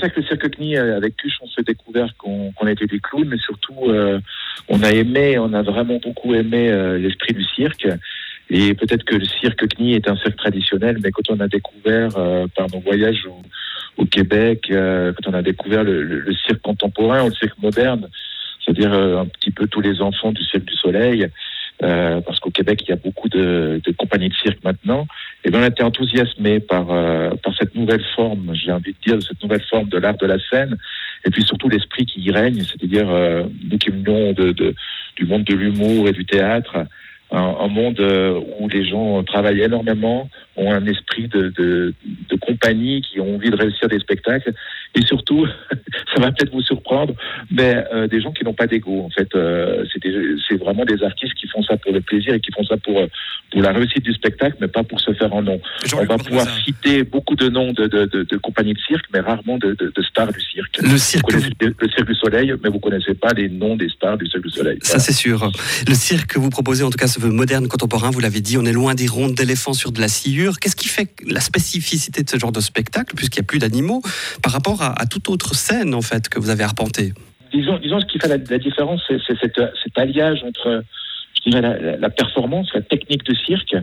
ça que le cirque CNI, avec Cuche, on s'est découvert qu'on était des clowns, mais surtout, on a vraiment beaucoup aimé l'esprit du cirque. Et peut-être que le cirque CNI est un cirque traditionnel, mais quand on a découvert par nos voyages au Québec, quand on a découvert le cirque contemporain ou le cirque moderne, c'est-à-dire un petit peu tous les enfants du Cirque du Soleil, parce qu'au Québec, il y a beaucoup de compagnies de cirque maintenant, et bien on a été enthousiasmés par cette nouvelle forme, j'ai envie de dire, cette nouvelle forme de l'art de la scène, et puis surtout l'esprit qui y règne, c'est-à-dire nous qui venons du monde de l'humour et du théâtre, un monde où les gens travaillent énormément, ont un esprit de compagnie, qui ont envie de réussir des spectacles, et surtout, ça va peut-être vous surprendre, mais des gens qui n'ont pas d'ego. En fait, c'est vraiment des artistes qui font ça pour le plaisir et qui font ça pour la réussite du spectacle, mais pas pour se faire un nom. On va pouvoir citer beaucoup de noms de compagnies de cirque, mais rarement de stars du cirque. Le cirque du Soleil, mais vous connaissez pas les noms des stars du Cirque du Soleil. Ça, c'est sûr. Le cirque que vous proposez, en tout cas, se veut moderne, contemporain. Vous l'avez dit, on est loin des rondes d'éléphants sur de la sciure. Qu'est-ce qui fait la spécificité de ce genre de spectacle, puisqu'il n'y a plus d'animaux, par rapport à toute autre scène, en fait, que vous avez arpentée? Disons ce qui fait la différence, c'est cet alliage entre, je dirais, la performance, la technique de cirque,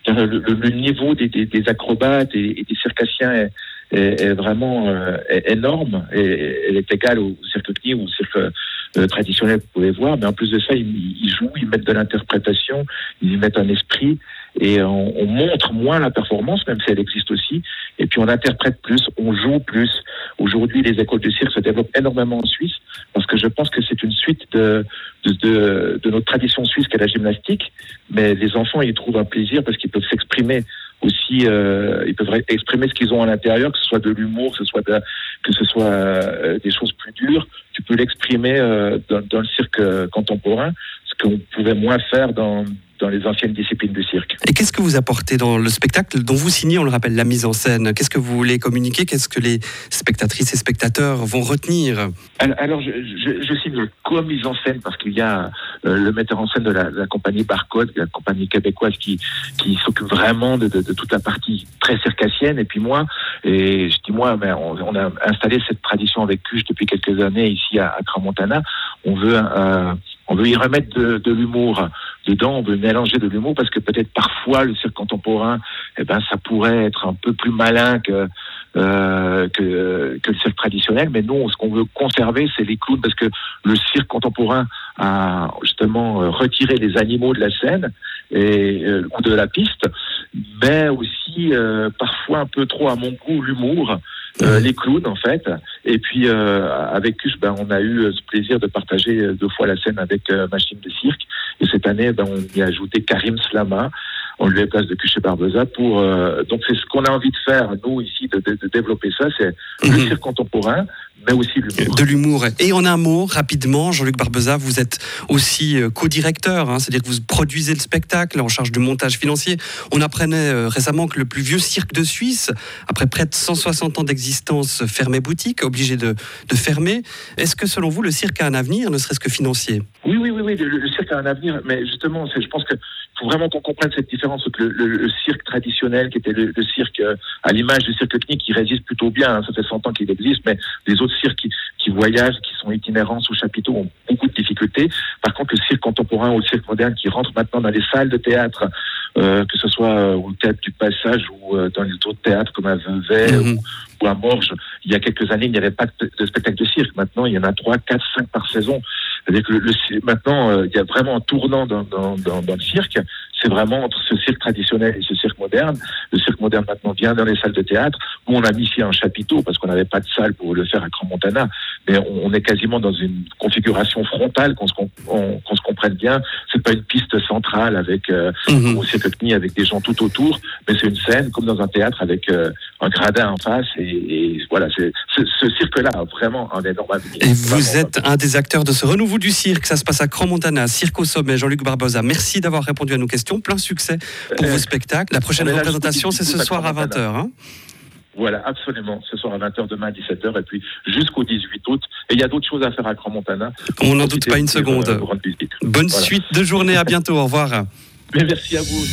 le niveau des acrobates et des circassiens est vraiment énorme, et elle est égale au cirque CNI ou au cirque traditionnel que vous pouvez voir, mais en plus de ça, ils jouent, ils mettent de l'interprétation, ils y mettent un esprit, et on montre moins la performance, même si elle existe aussi, et puis on interprète plus, on joue plus. Aujourd'hui, les écoles de cirque se développent énormément en Suisse, parce que je pense que c'est une suite de notre tradition suisse qu'est la gymnastique, mais les enfants y trouvent un plaisir parce qu'ils peuvent s'exprimer aussi, ils peuvent exprimer ce qu'ils ont à l'intérieur, que ce soit de l'humour, que ce soit des choses plus dures. Tu peux l'exprimer dans le cirque contemporain, ce qu'on pouvait moins faire dans les anciennes disciplines du cirque. Et qu'est-ce que vous apportez dans le spectacle dont vous signez, on le rappelle, la mise en scène? Qu'est-ce que vous voulez communiquer? Qu'est-ce que les spectatrices et spectateurs vont retenir? Alors, je signe le co-mise en scène, parce qu'il y a le metteur en scène de la compagnie Barcode, la compagnie québécoise qui s'occupe vraiment de toute la partie très circassienne, et puis moi, et je dis moi, mais on a installé cette tradition avec Cuche depuis quelques années ici à Crans-Montana. On veut y remettre de l'humour dedans, on veut mélanger de l'humour, parce que peut-être parfois le cirque contemporain, ça pourrait être un peu plus malin que le cirque traditionnel, mais non, ce qu'on veut conserver, c'est les clowns, parce que le cirque contemporain a justement retiré les animaux de la scène ou de la piste, mais aussi parfois un peu trop à mon goût l'humour. Les clowns en fait, et puis avec Cuche, on a eu ce plaisir de partager 2 fois la scène avec Machine de Cirque, et cette année on y a ajouté Karim Slama, on lui a place de Cuche et Barbeza pour donc c'est ce qu'on a envie de faire nous ici, de développer ça, c'est le cirque contemporain, mais aussi l'humour. De l'humour. Et en un mot, rapidement, Jean-Luc Barbeza, vous êtes aussi co-directeur, c'est-à-dire que vous produisez le spectacle en charge du montage financier. On apprenait récemment que le plus vieux cirque de Suisse, après près de 160 ans d'existence, fermait boutique, obligé de fermer. Est-ce que selon vous, le cirque a un avenir, ne serait-ce que financier? Oui, le cirque a un avenir, mais justement, je pense qu'il faut vraiment qu'on comprenne cette différence entre le cirque traditionnel, qui était le cirque à l'image du cirque CNI, qui résiste plutôt bien, ça fait 100 ans qu'il existe, mais les autres cirques qui voyagent, qui sont itinérants sous chapiteaux, ont beaucoup de difficultés. Par contre, le cirque contemporain ou le cirque moderne qui rentre maintenant dans les salles de théâtre, que ce soit au Théâtre du Passage ou dans les autres théâtres comme à Vevey ou à Morges, il y a quelques années, il n'y avait pas de spectacle de cirque. Maintenant, il y en a 3, 4, 5 par saison. C'est-à-dire que maintenant, il y a vraiment un tournant dans le cirque. C'est vraiment entre ce cirque traditionnel et ce cirque moderne. Le cirque moderne maintenant vient dans les salles de théâtre, où on a mis ici un chapiteau parce qu'on n'avait pas de salle pour le faire à Crans-Montana. Mais on est quasiment dans une configuration frontale, qu'on se comprenne bien. C'est pas une piste centrale avec au cirque CNI avec des gens tout autour, mais c'est une scène comme dans un théâtre avec un gradin en face. Et voilà, ce cirque-là a vraiment un énorme avenir. Et vous êtes un des acteurs de ce renouveau du cirque. Ça se passe à Crans-Montana, Cirque au Sommet. Jean-Luc Barbeza, merci d'avoir répondu à nos questions. Plein succès pour vos spectacles. La prochaine représentation, c'est ce soir à 20h. Voilà, absolument. Ce soir à 20h, demain à 17h, et puis jusqu'au 18 août. Et il y a d'autres choses à faire à Crans-Montana. On n'en doute pas une seconde. Bonne suite de journée. À bientôt. Au revoir. Merci à vous.